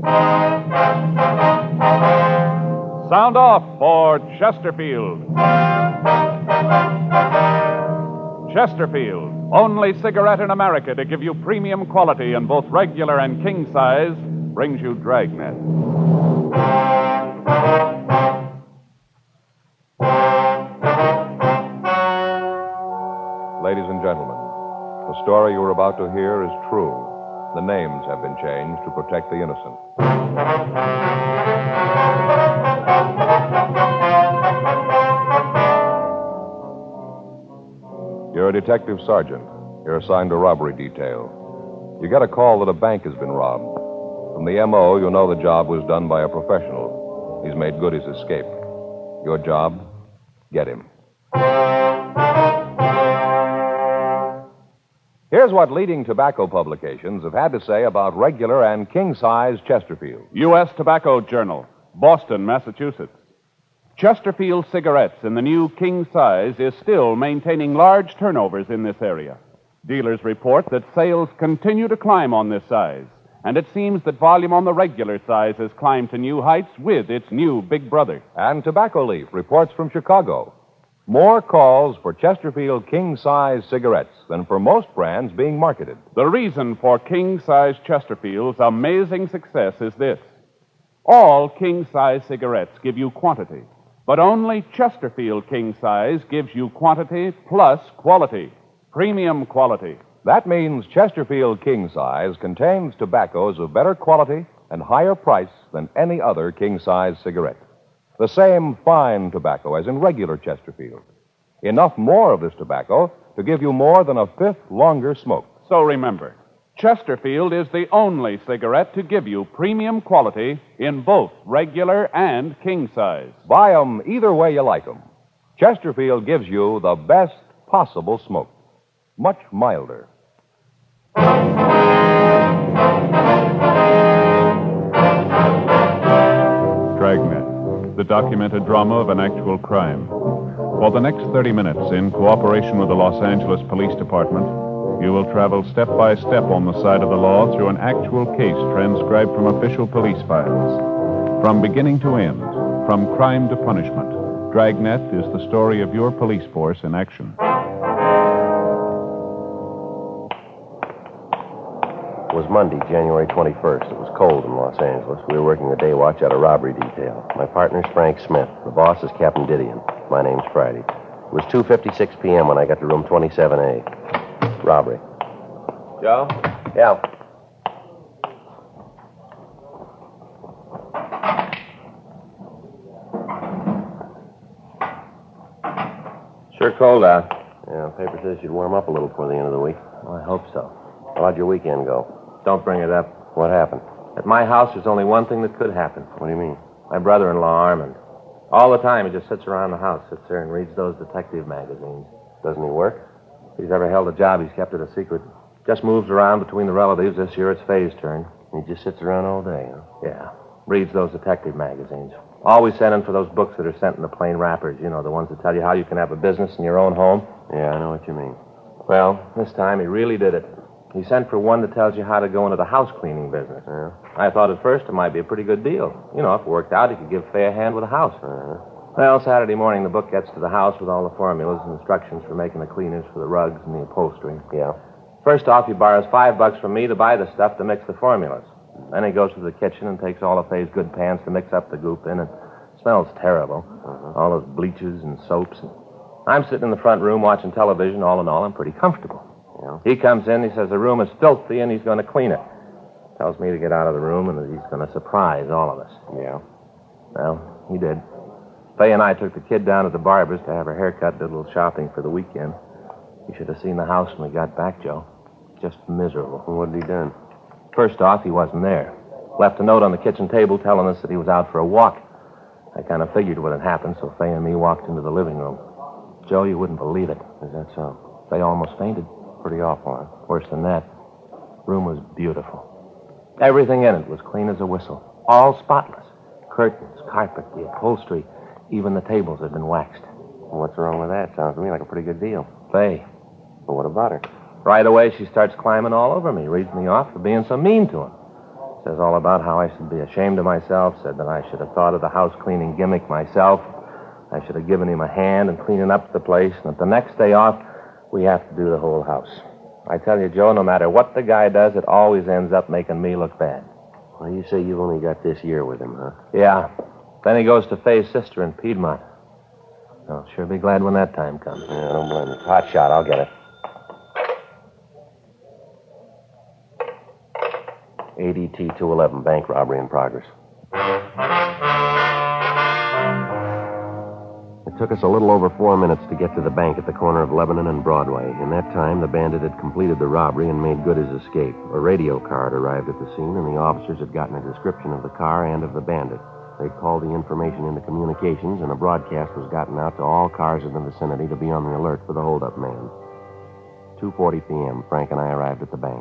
Sound off for Chesterfield. Chesterfield, only cigarette in America to give you premium quality in both regular and king size, brings you Dragnet. Ladies and gentlemen, the story you are about to hear is true. The names have been changed to protect the innocent. You're a detective sergeant. You're assigned to robbery detail. You get a call that a bank has been robbed. From the M.O., you know the job was done by a professional. He's made good his escape. Your job? Get him. Here's what leading tobacco publications have had to say about regular and king-size Chesterfield. U.S. Tobacco Journal, Boston, Massachusetts. Chesterfield cigarettes in the new king size is still maintaining large turnovers in this area. Dealers report that sales continue to climb on this size, and it seems that volume on the regular size has climbed to new heights with its new big brother. And Tobacco Leaf reports from Chicago. More calls for Chesterfield king-size cigarettes than for most brands being marketed. The reason for king-size Chesterfield's amazing success is this. All king-size cigarettes give you quantity, but only Chesterfield king-size gives you quantity plus quality, premium quality. That means Chesterfield king-size contains tobaccos of better quality and higher price than any other king-size cigarette. The same fine tobacco as in regular Chesterfield. Enough more of this tobacco to give you more than a fifth longer smoke. So remember, Chesterfield is the only cigarette to give you premium quality in both regular and king size. Buy 'em either way you like 'em. Chesterfield gives you the best possible smoke. Much milder. Dragnet, the documented drama of an actual crime. For the next 30 minutes, in cooperation with the Los Angeles Police Department, you will travel step by step on the side of the law through an actual case transcribed from official police files. From beginning to end, from crime to punishment, Dragnet is the story of your police force in action. It was Monday, January 21st. It was cold in Los Angeles. We were working the day watch out of robbery detail. My partner's Frank Smith. The boss is Captain Didion. My name's Friday. It was 2:56 p.m. when I got to room 27A. Robbery. Joe? Yeah. Sure cold out. Yeah, paper says you'd warm up a little before the end of the week. Well, I hope so. How'd your weekend go? Don't bring it up. What happened? At my house, there's only one thing that could happen. What do you mean? My brother-in-law, Armand. All the time, he just sits around the house, sits there and reads those detective magazines. Doesn't he work? If he's ever held a job, he's kept it a secret. Just moves around between the relatives. This year, it's Faye's turn. He just sits around all day, huh? Yeah. Reads those detective magazines. Always sending for those books that are sent in the plain wrappers. You know, the ones that tell you how you can have a business in your own home. Yeah, I know what you mean. Well, this time, he really did it. He sent for one that tells you how to go into the house cleaning business. Yeah. I thought at first it might be a pretty good deal. You know, if it worked out, he could give Faye a hand with the house. Well, Saturday morning, the book gets to the house with all the formulas and instructions for making the cleaners for the rugs and the upholstery. Yeah. First off, he borrows $5 from me to buy the stuff to mix the formulas. Then he goes to the kitchen and takes all of Faye's good pans to mix up the goop in. It smells terrible. All those bleaches and soaps. I'm sitting in the front room watching television. All in all, I'm pretty comfortable. Yeah. He comes in, he says the room is filthy and he's going to clean it. Tells me to get out of the room and that he's going to surprise all of us. Yeah. Well, he did. Faye and I took the kid down to the barber's to have her hair cut, did a little shopping for the weekend. You should have seen the house when we got back, Joe. Just miserable. Well, what had he done? First off, he wasn't there. Left a note on the kitchen table telling us that he was out for a walk. I kind of figured what had happened, so Faye and me walked into the living room. Joe, you wouldn't believe it. Is that so? Faye almost fainted. Pretty awful, huh? Worse than that. Room was beautiful. Everything in it was clean as a whistle. All spotless. Curtains, carpet, the upholstery, even the tables had been waxed. Well, what's wrong with that? Sounds to me like a pretty good deal. Faye. Well, what about her? Right away, she starts climbing all over me, reads me off for being so mean to him. Says all about how I should be ashamed of myself. Said that I should have thought of the house cleaning gimmick myself. I should have given him a hand in cleaning up the place. And that the next day off, we have to do the whole house. I tell you, Joe, no matter what the guy does, it always ends up making me look bad. Well, you say you've only got this year with him, huh? Yeah. Then he goes to Faye's sister in Piedmont. I'll sure be glad when that time comes. Yeah, don't blame me. Hot shot, I'll get it. ADT 211, bank robbery in progress. It took us a little over 4 minutes to get to the bank at the corner of Lebanon and Broadway. In that time, the bandit had completed the robbery and made good his escape. A radio car had arrived at the scene, and the officers had gotten a description of the car and of the bandit. They'd called the information into communications, and a broadcast was gotten out to all cars in the vicinity to be on the alert for the holdup man. 2:40 p.m., Frank and I arrived at the bank.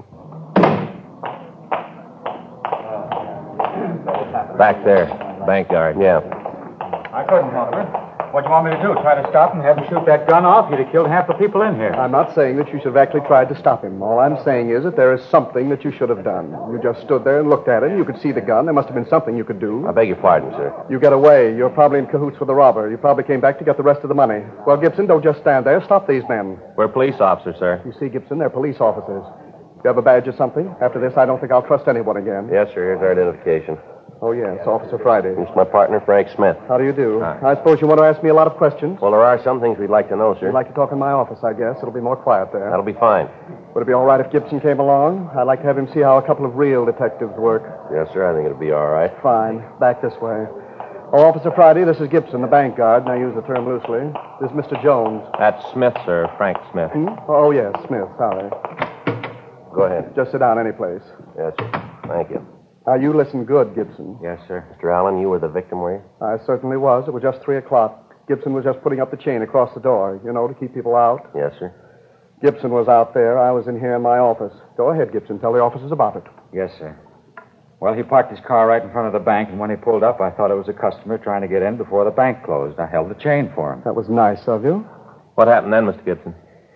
Back there, bank guard. Yeah. I couldn't help it. What do you want me to do? Try to stop him, have him shoot that gun off? He'd have killed half the people in here. I'm not saying that you should have actually tried to stop him. All I'm saying is that there is something that you should have done. You just stood there and looked at him. You could see the gun. There must have been something you could do. I beg your pardon, sir. You get away. You're probably in cahoots with the robber. You probably came back to get the rest of the money. Well, Gibson, don't just stand there. Stop these men. We're police officers, sir. You see, Gibson, they're police officers. You have a badge or something? After this, I don't think I'll trust anyone again. Yes, sir. Here's our identification. Oh, yes, Officer Friday. This is my partner, Frank Smith. How do you do? Hi. I suppose you want to ask me a lot of questions? Well, there are some things we'd like to know, sir. You'd like to talk in my office, I guess. It'll be more quiet there. That'll be fine. Would it be all right if Gibson came along? I'd like to have him see how a couple of real detectives work. Yes, sir. I think it'll be all right. Fine. Back this way. Oh, Officer Friday, this is Gibson, the bank guard, and I use the term loosely. This is Mr. Jones. That's Smith, sir. Frank Smith. Oh, yes, Smith. Sorry. Go ahead. Just sit down any place. Yes, sir. Thank you. Now, you listen good, Gibson. Yes, sir. Mr. Allen, you were the victim, were you? I certainly was. It was just 3 o'clock. Gibson was just putting up the chain across the door, to keep people out. Yes, sir. Gibson was out there. I was in here in my office. Go ahead, Gibson. Tell the officers about it. Yes, sir. Well, he parked his car right in front of the bank, and when he pulled up, I thought it was a customer trying to get in before the bank closed. I held the chain for him. That was nice of you. What happened then, Mr. Gibson?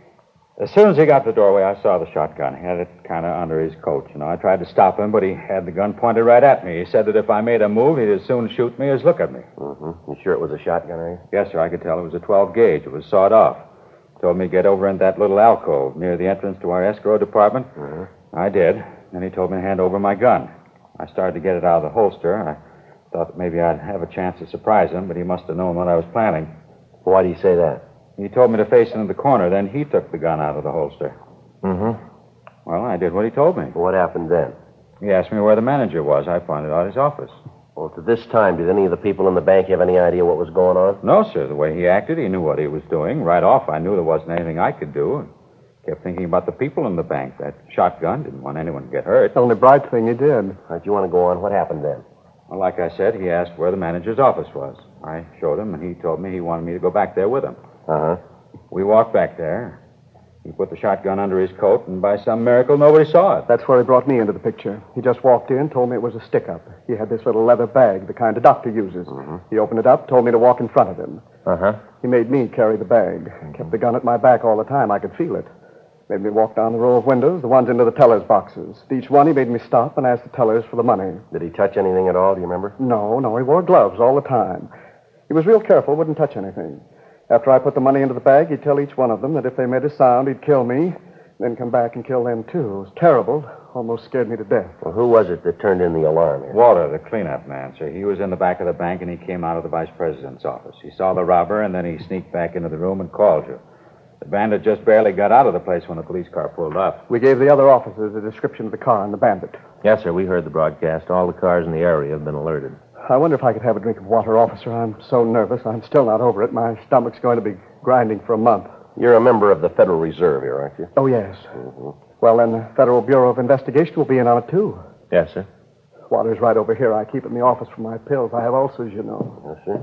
As soon as he got to the doorway, I saw the shotgun. He had it kind of under his coat. I tried to stop him, but he had the gun pointed right at me. He said that if I made a move, he'd as soon shoot me as look at me. Mm-hmm. You sure it was a shotgun, are you? Yes, sir, I could tell it was a 12 gauge. It was sawed off. Told me to get over in that little alcove near the entrance to our escrow department. Mm-hmm. I did. Then he told me to hand over my gun. I started to get it out of the holster. I thought that maybe I'd have a chance to surprise him, but he must have known what I was planning. Why do you say that? He told me to face into the corner. Then he took the gun out of the holster. Mm-hmm. Well, I did what he told me. What happened then? He asked me where the manager was. I pointed out his office. Well, to this time, did any of the people in the bank have any idea what was going on? No, sir. The way he acted, he knew what he was doing. Right off, I knew there wasn't anything I could do. And kept thinking about the people in the bank. That shotgun didn't want anyone to get hurt. The only bright thing you did. All right, you want to go on? What happened then? Well, like I said, he asked where the manager's office was. I showed him, and he told me he wanted me to go back there with him. Uh-huh. We walked back there. He put the shotgun under his coat, and by some miracle, nobody saw it. That's where he brought me into the picture. He just walked in, told me it was a stick-up. He had this little leather bag, the kind a doctor uses. Mm-hmm. He opened it up, told me to walk in front of him. Uh-huh. He made me carry the bag. Kept the gun at my back all the time. I could feel it. Made me walk down the row of windows, the ones into the teller's boxes. At each one, he made me stop and ask the tellers for the money. Did he touch anything at all? Do you remember? No, he wore gloves all the time. He was real careful, wouldn't touch anything. After I put the money into the bag, he'd tell each one of them that if they made a sound, he'd kill me, then come back and kill them, too. It was terrible. Almost scared me to death. Well, who was it that turned in the alarm here? Walter, the cleanup man, sir. He was in the back of the bank, and he came out of the vice president's office. He saw the robber, and then he sneaked back into the room and called you. The bandit just barely got out of the place when the police car pulled up. We gave the other officers a description of the car and the bandit. Yes, sir. We heard the broadcast. All the cars in the area have been alerted. I wonder if I could have a drink of water, officer. I'm so nervous. I'm still not over it. My stomach's going to be grinding for a month. You're a member of the Federal Reserve here, aren't you? Oh, yes. Mm-hmm. Well, then the Federal Bureau of Investigation will be in on it, too. Yes, sir. Water's right over here. I keep it in the office for my pills. I have ulcers, you know. Yes, sir.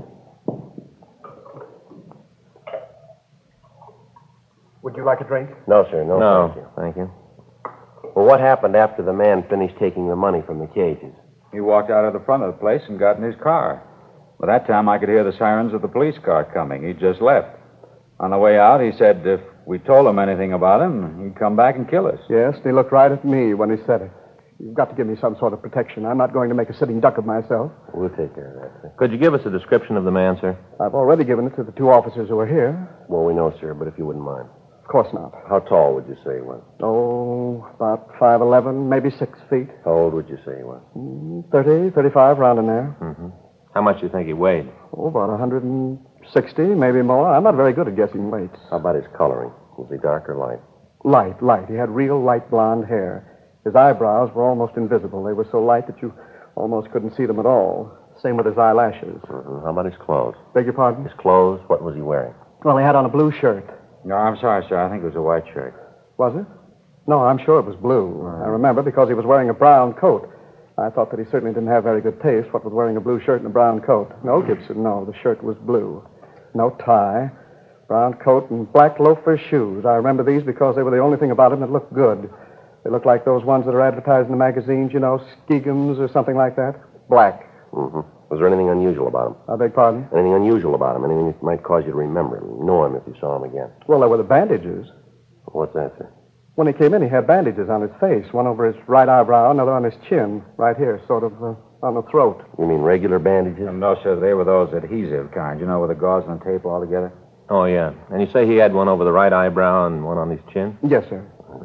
Would you like a drink? No, sir. No, No, thank you. thank you. Well, what happened after the man finished taking the money from the cages? He walked out of the front of the place and got in his car. By that time, I could hear the sirens of the police car coming. He'd just left. On the way out, he said if we told him anything about him, he'd come back and kill us. Yes, and he looked right at me when he said it. You've got to give me some sort of protection. I'm not going to make a sitting duck of myself. We'll take care of that, sir. Could you give us a description of the man, sir? I've already given it to the two officers who are here. Well, we know, sir, but if you wouldn't mind. Of course not. How tall would you say he was? Oh, about 5'11", maybe 6 feet. How old would you say he was? 30, 35, round in there. Mm-hmm. How much do you think he weighed? Oh, about 160, maybe more. I'm not very good at guessing weights. How about his coloring? Was he dark or light? Light. He had real light blonde hair. His eyebrows were almost invisible. They were so light that you almost couldn't see them at all. Same with his eyelashes. Mm-hmm. How about his clothes? Beg your pardon? His clothes, what was he wearing? Well, he had on a blue shirt. No, I'm sorry, sir. I think it was a white shirt. Was it? No, I'm sure it was blue. I remember because he was wearing a brown coat. I thought that he certainly didn't have very good taste, what with wearing a blue shirt and a brown coat. No, Gibson, no. The shirt was blue. No tie. Brown coat and black loafer shoes. I remember these because they were the only thing about him that looked good. They looked like those ones that are advertised in the magazines, you know, Skegums or something like that. Black. Mm-hmm. Was there anything unusual about him? I beg pardon? Anything unusual about him? Anything that might cause you to remember him, know him if you saw him again? Well, there were the bandages. What's that, sir? When he came in, he had bandages on his face. One over his right eyebrow, another on his chin, right here, sort of on the throat. You mean regular bandages? No, sir. They were those adhesive kind, you know, with the gauze and the tape all together. Oh, yeah. And you say he had one over the right eyebrow and one on his chin? Yes, sir.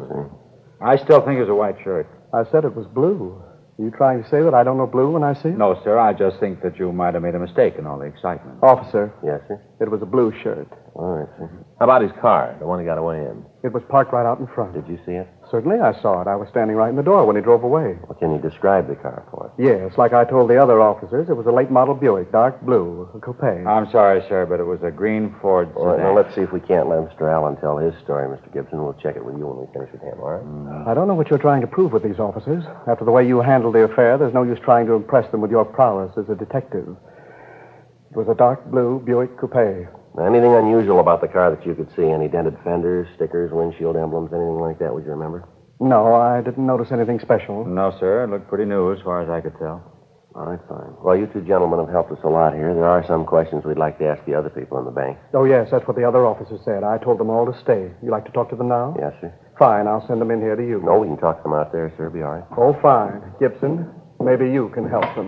I still think it was a white shirt. I said it was blue. Are you trying to say that I don't know blue when I see it? No, sir. I just think that you might have made a mistake in all the excitement. Officer, Yes, sir. it was a blue shirt. All right, sir. How about his car, the one he got away in? It was parked right out in front. Did you see it? Certainly I saw it. I was standing right in the door when he drove away. Well, can you describe the car for us? Yes, like I told the other officers, it was a late model Buick, dark blue, a coupe. I'm sorry, sir, but it was a green Ford All right, sedan. now let's see if we can't let Mr. Allen tell his story, Mr. Gibson. We'll check it with you when we finish with him, all right? I don't know what you're trying to prove with these officers. After the way you handled the affair, there's no use trying to impress them with your prowess as a detective. It was a dark blue Buick coupe. Now, anything unusual about the car that you could see? Any dented fenders, stickers, windshield emblems, anything like that, would you remember? No, I didn't notice anything special. No, sir. It looked pretty new as far as I could tell. All right, fine. Well, you two gentlemen have helped us a lot here. There are some questions we'd like to ask the other people in the bank. Oh, yes, that's what the other officers said. I told them all to stay. You like to talk to them now? Yes, sir. Fine, I'll send them in here to you. No, we can talk to them out there, sir. Be all right. Oh, fine. Gibson, maybe you can help them.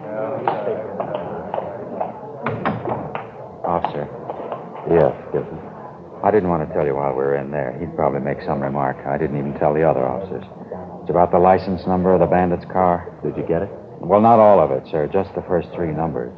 Officer, Yes, Gibson. I didn't want to tell you while we were in there. He'd probably make some remark. I didn't even tell the other officers. It's about the license number of the bandit's car. Did you get it? Well, not all of it, sir. Just the first 3 numbers.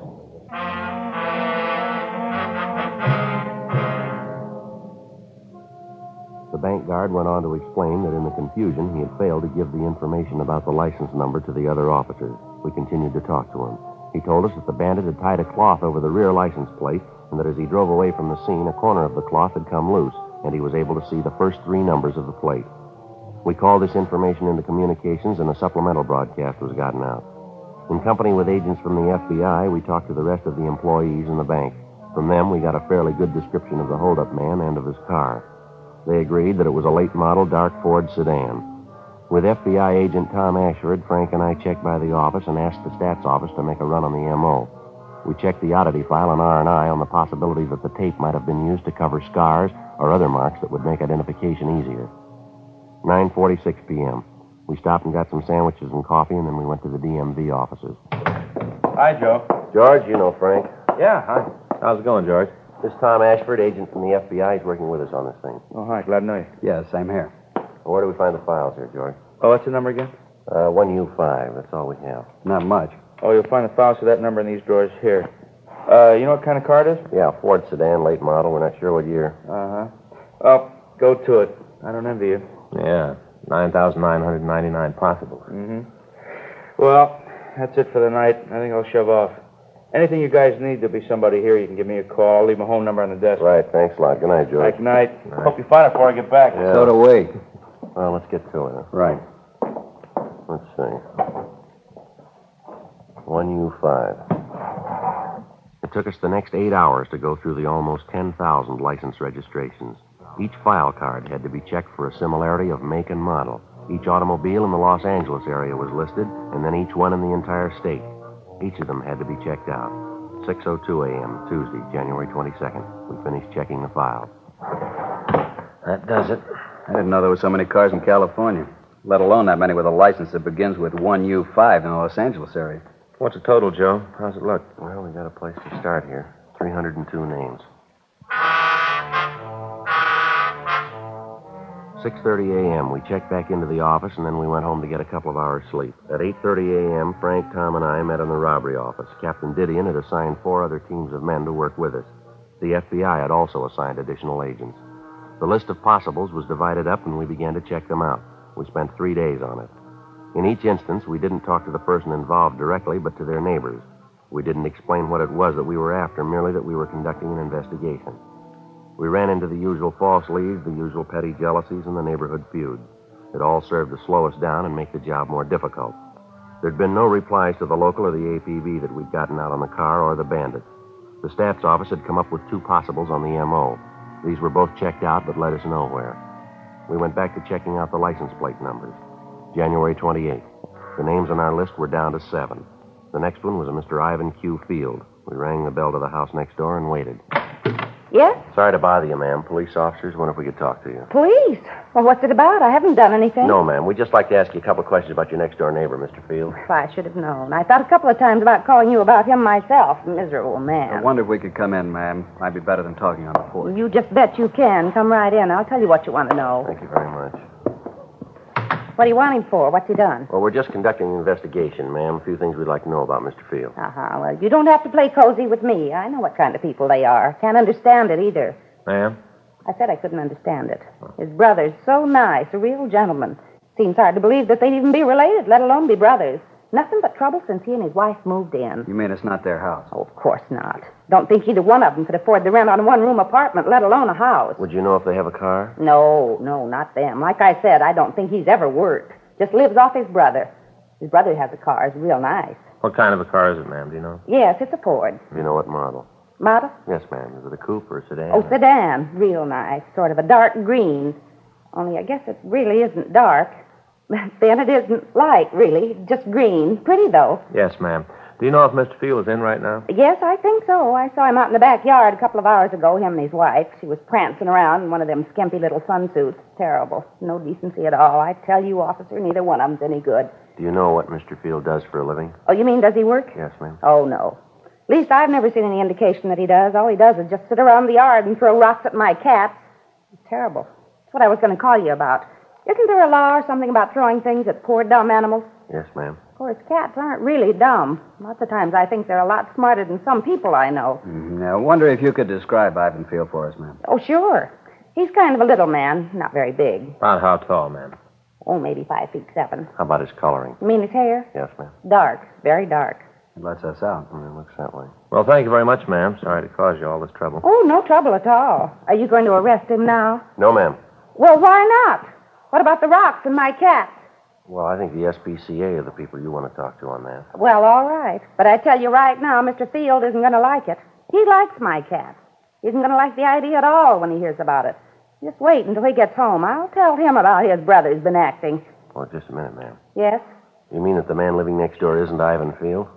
The bank guard went on to explain that in the confusion, he had failed to give the information about the license number to the other officers. We continued to talk to him. He told us that the bandit had tied a cloth over the rear license plate, and that as he drove away from the scene, a corner of the cloth had come loose, and he was able to see the first 3 numbers of the plate. We called this information into communications, and a supplemental broadcast was gotten out. In company with agents from the FBI, we talked to the rest of the employees in the bank. From them, we got a fairly good description of the holdup man and of his car. They agreed that it was a late model dark Ford sedan. With FBI agent Tom Ashford, Frank and I checked by the office and asked the stats office to make a run on the M.O. We checked the oddity file on R&I on the possibility that the tape might have been used to cover scars or other marks that would make identification easier. 9:46 p.m. We stopped and got some sandwiches and coffee, and then we went to the DMV offices. Hi, Joe. George, you know Frank. Yeah, hi. How's it going, George? This is Tom Ashford, agent from the FBI. He's working with us on this thing. Oh, hi. Glad to know you. Yeah, same here. Well, where do we find the files here, George? Oh, what's the number again? 1U5. That's all we have. Not much. Oh, you'll find the files for that number in these drawers here. You know what kind of car it is? Yeah, Ford sedan, late model. We're not sure what year. Uh-huh. Oh, go to it. I don't envy you. Yeah, 9,999 possibles. Mm-hmm. Well, that's it for the night. I think I'll shove off. Anything you guys need, there'll be somebody here. You can give me a call. I'll leave my home number on the desk. Right, thanks a lot. Good night, George. Good night. Hope you find it before I get back. Yeah. So do we. Well, let's get to it. Right. Let's see. 1U5. It took us the next 8 hours to go through the almost 10,000 license registrations. Each file card had to be checked for a similarity of make and model. Each automobile in the Los Angeles area was listed, and then each one in the entire state. Each of them had to be checked out. 6:02 a.m., Tuesday, January 22nd. We finished checking the files. That does it. I didn't know there were so many cars in California. let alone that many with a license that begins with 1U5 in the Los Angeles area. What's the total, Joe? How's it look? Well, we got a place to start here. 302 names. 6:30 a.m. We checked back into the office, and then we went home to get a couple of hours' sleep. At 8:30 a.m., Frank, Tom, and I met in the robbery office. Captain Didion had assigned 4 other teams of men to work with us. The FBI had also assigned additional agents. The list of possibles was divided up, and we began to check them out. We spent 3 days on it. In each instance, we didn't talk to the person involved directly, but to their neighbors. We didn't explain what it was that we were after, merely that we were conducting an investigation. We ran into the usual false leads, the usual petty jealousies, and the neighborhood feuds. It all served to slow us down and make the job more difficult. There'd been no replies to the local or the APB that we'd gotten out on the car or the bandits. The staff's office had come up with 2 possibles on the M.O. These were both checked out, but led us nowhere. We went back to checking out the license plate numbers. January 28th. The names on our list were down to 7. The next one was a Mr. Ivan Q. Field. We rang the bell to the house next door and waited. Yes? Sorry to bother you, ma'am. Police officers, wonder if we could talk to you. Police? Well, what's it about? I haven't done anything. No, ma'am. We'd just like to ask you a couple of questions about your next-door neighbor, Mr. Field. Well, I should have known. I thought a couple of times about calling you about him myself. Miserable man. I wonder if we could come in, ma'am. Might be better than talking on the porch. You just bet you can. Come right in. I'll tell you what you want to know. Thank you very much. What do you want him for? What's he done? Well, we're just conducting an investigation, ma'am. A few things we'd like to know about Mr. Field. Well, you don't have to play cozy with me. I know what kind of people they are. Can't understand it either. Ma'am? I said I couldn't understand it. His brother's so nice, a real gentleman. Seems hard to believe that they'd even be related, let alone be brothers. Nothing but trouble since he and his wife moved in. You mean it's not their house? Oh, of course not. Don't think either one of them could afford the rent on a one-room apartment, let alone a house. Would you know if they have a car? No, not them. Like I said, I don't think he's ever worked. Just lives off his brother. His brother has a car. It's real nice. What kind of a car is it, ma'am? Do you know? Yes, it's a Ford. Do you know what model? Model? Yes, ma'am. Is it a coupe or a sedan? Oh, sedan. Real nice. Sort of a dark green. Only I guess it really isn't dark. Then it isn't light, really. Just green. Pretty, though. Yes, ma'am. Do you know if Mr. Field is in right now? Yes, I think so. I saw him out in the backyard a couple of hours ago, him and his wife. She was prancing around in one of them skimpy little sunsuits. Terrible. No decency at all. I tell you, officer, neither one of them's any good. Do you know what Mr. Field does for a living? Oh, you mean does he work? Yes, ma'am. Oh, no. At least I've never seen any indication that he does. All he does is just sit around the yard and throw rocks at my cats. It's terrible. That's what I was going to call you about. Isn't there a law or something about throwing things at poor dumb animals? Yes, ma'am. Of course, cats aren't really dumb. Lots of times I think they're a lot smarter than some people I know. I wonder if you could describe Ivan Field for us, ma'am. Oh, sure. He's kind of a little man, not very big. About how tall, ma'am? Oh, maybe 5'7". How about his coloring? You mean his hair? Yes, ma'am. Dark, very dark. It lets us out. It looks that way. Well, thank you very much, ma'am. Sorry to cause you all this trouble. Oh, no trouble at all. Are you going to arrest him now? No, ma'am. Well, why not? What about the rocks and my cats? Well, I think the SPCA are the people you want to talk to on that. Well, all right. But I tell you right now, Mr. Field isn't going to like it. He likes my cats. He isn't going to like the idea at all when he hears about it. Just wait until he gets home. I'll tell him about his brother's been acting. Oh, just a minute, ma'am. Yes? You mean that the man living next door isn't Ivan Field?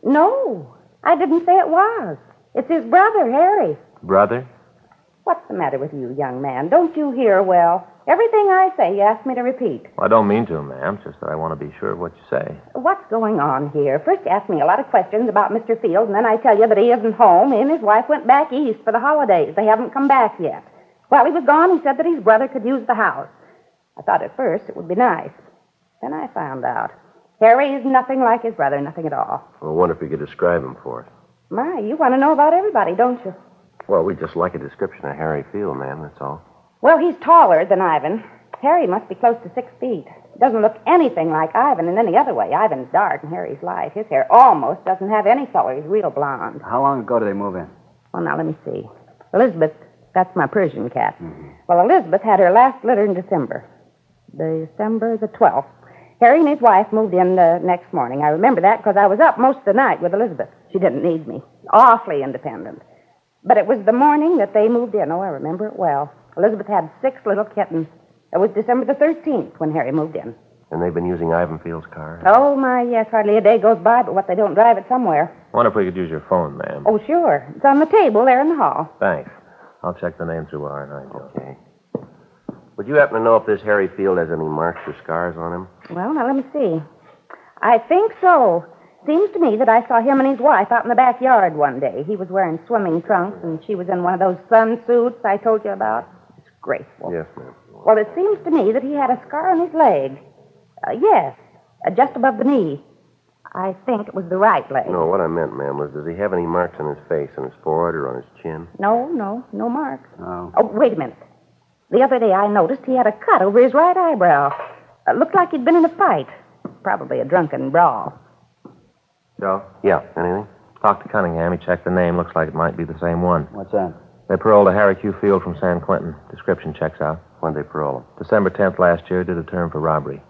No, I didn't say it was. It's his brother, Harry. Brother? What's the matter with you, young man? Don't you hear well? Everything I say, you ask me to repeat. Well, I don't mean to, ma'am. It's just that I want to be sure of what you say. What's going on here? First you ask me a lot of questions about Mr. Field, and then I tell you that he isn't home. He and his wife went back east for the holidays. They haven't come back yet. While he was gone, he said that his brother could use the house. I thought at first it would be nice. Then I found out. Harry is nothing like his brother, nothing at all. Well, I wonder if you could describe him for us. My, you want to know about everybody, don't you? Well, we'd just like a description of Harry Field, ma'am, that's all. Well, he's taller than Ivan. Harry must be close to 6 feet. Doesn't look anything like Ivan in any other way. Ivan's dark and Harry's light. His hair almost doesn't have any color. He's real blonde. How long ago did they move in? Well, now, let me see. Elizabeth, that's my Persian cat. Mm-hmm. Well, Elizabeth had her last litter in December. December the 12th. Harry and his wife moved in the next morning. I remember that because I was up most of the night with Elizabeth. She didn't need me. Awfully independent. But it was the morning that they moved in. Oh, I remember it well. Elizabeth had 6 little kittens. It was December the 13th when Harry moved in. And they've been using Ivan Field's car? Oh, my, yes. Hardly a day goes by but what they don't drive it somewhere. I wonder if we could use your phone, ma'am. Oh, sure. It's on the table there in the hall. Thanks. I'll check the name through R&I, Joe. Okay. Would you happen to know if this Harry Field has any marks or scars on him? Well, now, let me see. I think so. Seems to me that I saw him and his wife out in the backyard one day. He was wearing swimming trunks, and she was in one of those sun suits I told you about. Disgraceful. Yes, ma'am. Well, it seems to me that he had a scar on his leg. Yes, just above the knee. I think it was the right leg. No, what I meant, ma'am, was does he have any marks on his face, on his forehead, or on his chin? No marks. Oh. Oh, wait a minute. The other day I noticed he had a cut over his right eyebrow. Looked like he'd been in a fight. Probably a drunken brawl. Joe? Yeah, anything? Talked to Cunningham. He checked the name. Looks like it might be the same one. What's that? They paroled a Harry Q. Field from San Quentin. Description checks out. When'd they parole him? December 10th last year, did a term for robbery.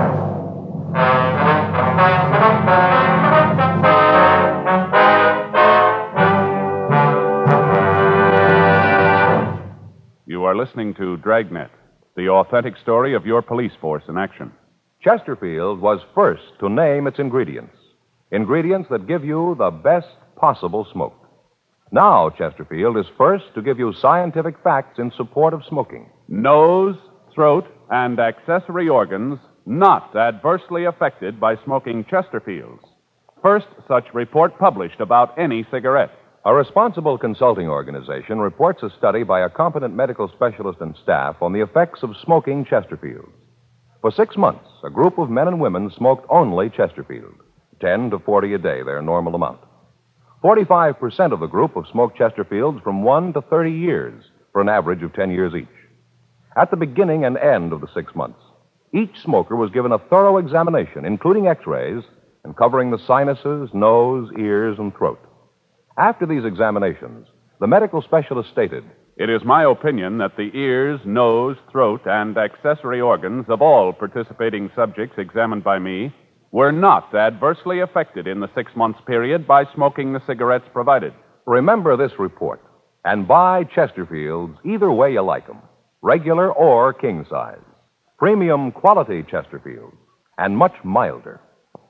You are listening to Dragnet, the authentic story of your police force in action. Chesterfield was first to name its ingredients. Ingredients that give you the best possible smoke. Now, Chesterfield is first to give you scientific facts in support of smoking. Nose, throat, and accessory organs not adversely affected by smoking Chesterfields. First such report published about any cigarette. A responsible consulting organization reports a study by a competent medical specialist and staff on the effects of smoking Chesterfields. For 6 months, a group of men and women smoked only Chesterfield. 10 to 40 a day, their normal amount. 45% of the group have smoked Chesterfields from 1 to 30 years, for an average of 10 years each. At the beginning and end of the 6 months, each smoker was given a thorough examination, including x-rays, and covering the sinuses, nose, ears, and throat. After these examinations, the medical specialist stated, It is my opinion that the ears, nose, throat, and accessory organs of all participating subjects examined by me were not adversely affected in the 6 months period by smoking the cigarettes provided. remember this report, and buy Chesterfields either way you like them, regular or king size. Premium quality Chesterfields, and much milder.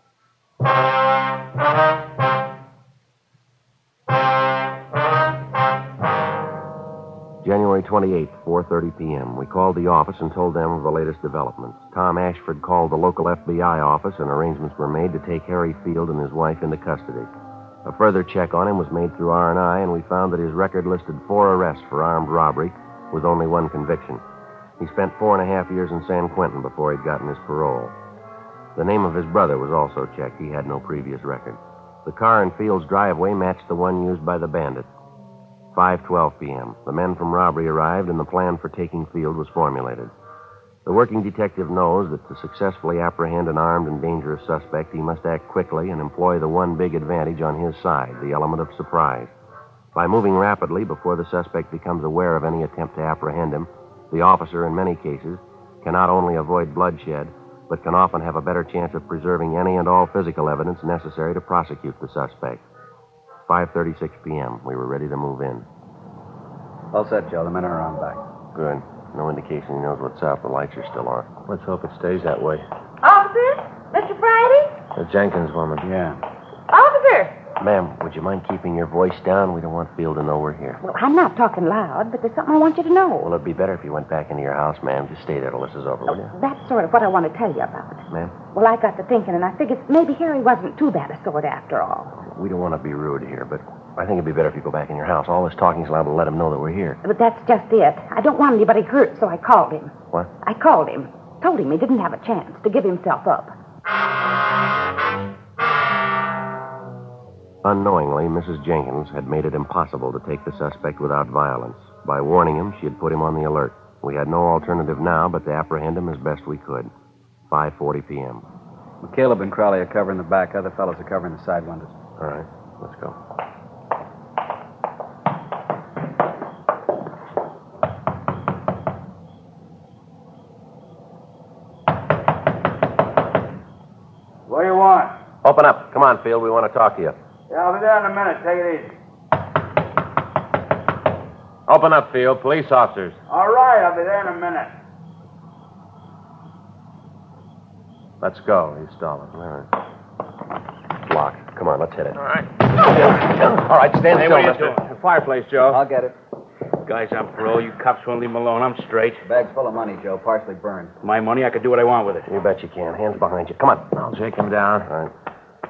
January 28th, 4:30 p.m. We called the office and told them of the latest developments. Tom Ashford called the local FBI office, and arrangements were made to take Harry Field and his wife into custody. A further check on him was made through R&I, and we found that his record listed 4 arrests for armed robbery with only 1 conviction. He spent 4.5 years in San Quentin before he'd gotten his parole. The name of his brother was also checked. He had no previous record. The car in Field's driveway matched the one used by the bandit. 5:12 p.m. The men from robbery arrived, and the plan for taking Field was formulated. The working detective knows that to successfully apprehend an armed and dangerous suspect, he must act quickly and employ the one big advantage on his side, the element of surprise. By moving rapidly before the suspect becomes aware of any attempt to apprehend him, the officer, in many cases, can not only avoid bloodshed, but can often have a better chance of preserving any and all physical evidence necessary to prosecute the suspect. 5:36 p.m. We were ready to move in. All set, Joe. The men are on back. Good. No indication he knows what's up. The lights are still on. Let's hope it stays that way. Officer? Mr. Friday? The Jenkins woman. Yeah. Officer! Ma'am, would you mind keeping your voice down? We don't want Field to know we're here. Well, I'm not talking loud, but there's something I want you to know. Well, it'd be better if you went back into your house, ma'am. Just stay there till this is over, will you? That's sort of what I want to tell you about. Ma'am? Well, I got to thinking, and I figured maybe Harry wasn't too bad a sort after all. We don't want to be rude here, but I think it'd be better if you go back in your house. All this talking's liable to let him know that we're here. But that's just it. I don't want anybody hurt, so I called him. What? I called him. Told him he didn't have a chance to give himself up. Unknowingly, Mrs. Jenkins had made it impossible to take the suspect without violence. By warning him, she had put him on the alert. We had no alternative now but to apprehend him as best we could. 5:40 p.m. Caleb and Crowley are covering the back. Other fellows are covering the side windows. All right, let's go. What do you want? Open up. Come on, Field. We want to talk to you. Yeah, I'll be there in a minute. Take it easy. Open up, Field. Police officers. All right, I'll be there in a minute. Let's go. He's stalling. All right. It's locked. Come on, let's hit it. All right. All right, stand Hey, still, what are you mister. doing? The fireplace, Joe. I'll get it. Guy's on parole. You cops won't leave him alone. I'm straight. Bag's full of money, Joe. Partially burned. My money, I could do what I want with it. You bet you can. Hands behind you. Come on. I'll shake him down. All right.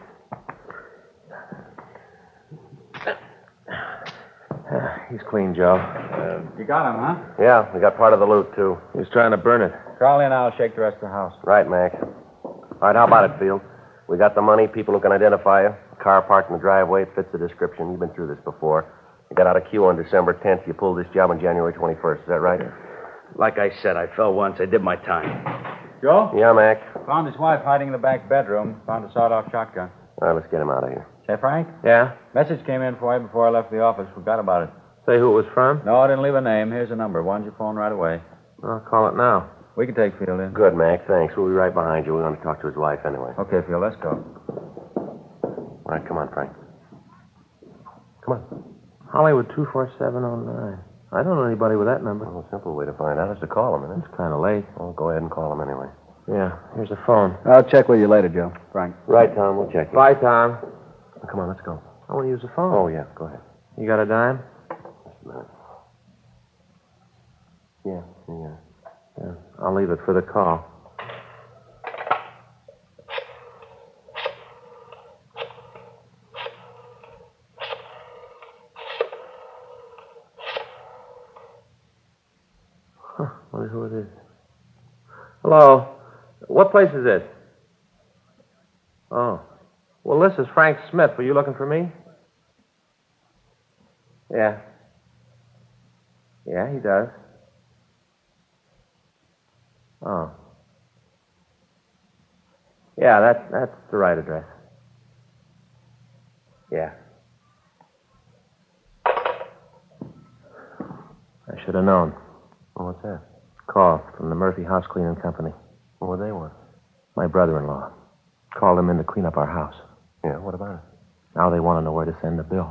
He's clean, Joe. You got him, huh? Yeah, we got part of the loot, too. He was trying to burn it. Crawl in, I'll shake the rest of the house. Right, Mac. All right, how about it, Field? We got the money, people who can identify you. Car parked in the driveway, it fits the description. You've been through this before. You got out of queue on December 10th. You pulled this job on January 21st. Is that right? Like I said, I fell once. I did my time. Joe? Yeah, Mac. Found his wife hiding in the back bedroom. Found a sawed-off shotgun. All right, let's get him out of here. Say, Frank? Yeah? Message came in for you before I left the office. Forgot about it. Say who it was from? No, I didn't leave a name. Here's a number. Why don't you phone right away? I'll call it now. We can take Field in. Good, Mac. Thanks. We'll be right behind you. We're going to talk to his wife anyway. Okay, Field, let's go. All right, come on, Frank. Come on. Hollywood 24709. I don't know anybody with that number. Well, a simple way to find out is to call him, isn't it? It's kind of late. Well, go ahead and call him anyway. Yeah, here's the phone. I'll check with you later, Joe. Frank. Right, Tom. We'll check you. Bye, Tom. Come on, let's go. I want to use the phone. Oh, yeah. Go ahead. You got a dime? Just a minute. Yeah. I'll leave it for the call. Wonder who it is. Hello. What place is this? Oh. Well, this is Frank Smith. Were you looking for me? Yeah. Yeah, he does. Oh. Yeah, that's the right address. Yeah. I should have known. Oh, what's that? Call from the Murphy House Cleaning Company. What do they want? My brother-in-law. Called him in to clean up our house. Yeah, what about it? Now they want to know where to send the bill.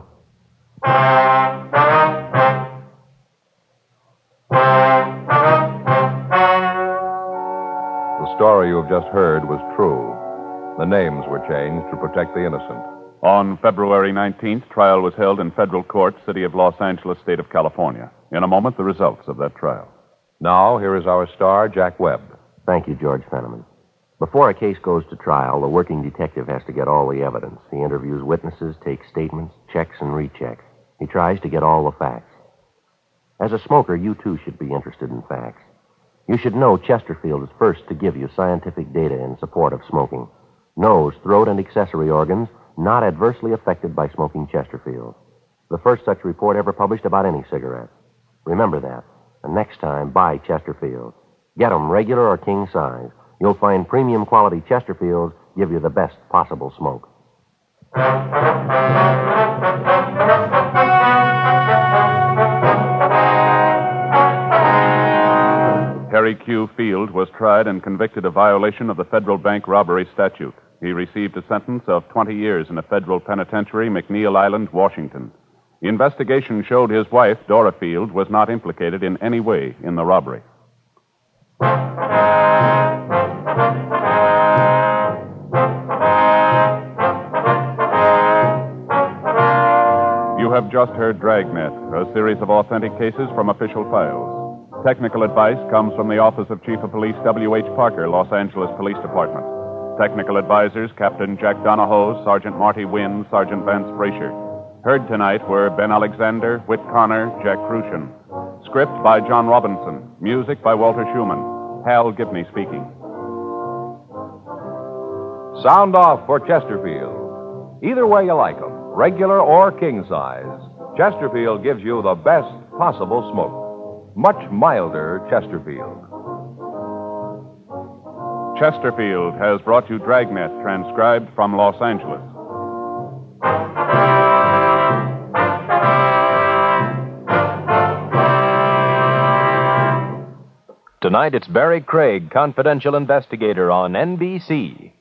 The story you have just heard was true. The names were changed to protect the innocent. On February 19th, trial was held in federal court, City of Los Angeles, State of California. In a moment, the results of that trial. Now, here is our star, Jack Webb. Thank you, George Fenneman. Before a case goes to trial, the working detective has to get all the evidence. He interviews witnesses, takes statements, checks and rechecks. He tries to get all the facts. As a smoker, you too should be interested in facts. You should know Chesterfield is first to give you scientific data in support of smoking. Nose, throat, and accessory organs not adversely affected by smoking Chesterfield. The first such report ever published about any cigarette. Remember that. And next time, buy Chesterfield. Get 'em regular or king size. You'll find premium quality Chesterfields give you the best possible smoke. Harry Q. Field was tried and convicted of violation of the federal bank robbery statute. He received a sentence of 20 years in a federal penitentiary, McNeil Island, Washington. The investigation showed his wife, Dora Field, was not implicated in any way in the robbery. You have just heard Dragnet, a series of authentic cases from official files. Technical advice comes from the Office of Chief of Police W.H. Parker, Los Angeles Police Department. Technical advisors, Captain Jack Donahoe, Sergeant Marty Wynn, Sergeant Vance Frazier. Heard tonight were Ben Alexander, Whit Connor, Jack Crucian. Script by John Robinson. Music by Walter Schumann. Hal Gibney speaking. Sound off for Chesterfield. Either way you like 'em, regular or king size, Chesterfield gives you the best possible smoke. Much milder Chesterfield. Chesterfield has brought you Dragnet, transcribed from Los Angeles. Tonight, it's Barry Craig, confidential investigator on NBC.